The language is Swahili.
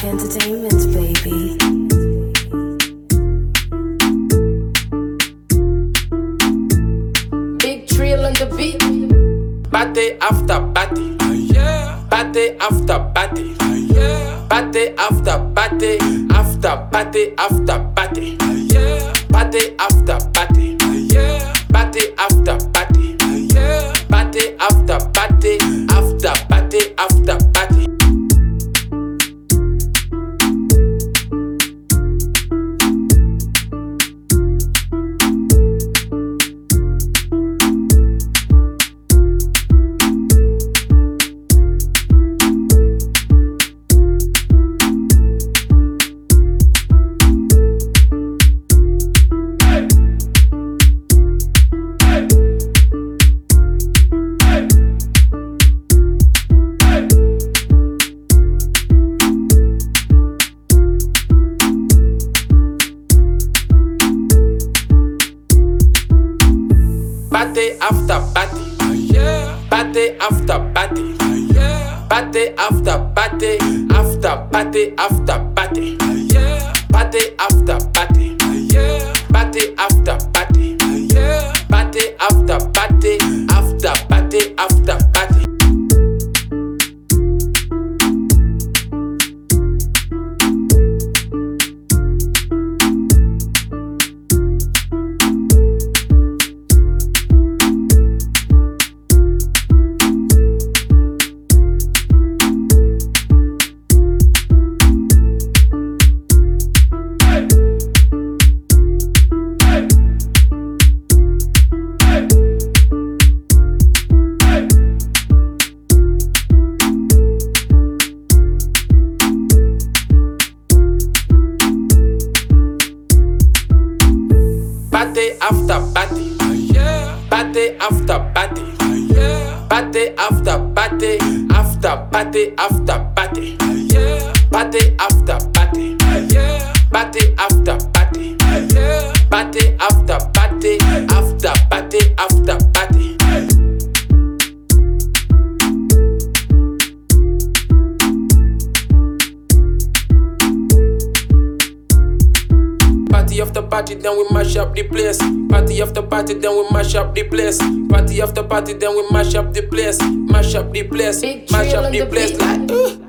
Entertainment, baby. Big Trill on the beat. Party after party, party after party, party after party, after party after party, party after party, party after party, party after party, after party after party. Party after party, party after party, party after party, after party after party, party after party, party after party, party after party, after party after party. Party after party, party after party, party after party, after party after party, party after party, party after party, party after party, after party after party. Party after party, then we mash up the place. Party after party, then we mash up the place. Party after party, then we mash up the place. Mash up the place, Big mash Trill up on the the place beat. like.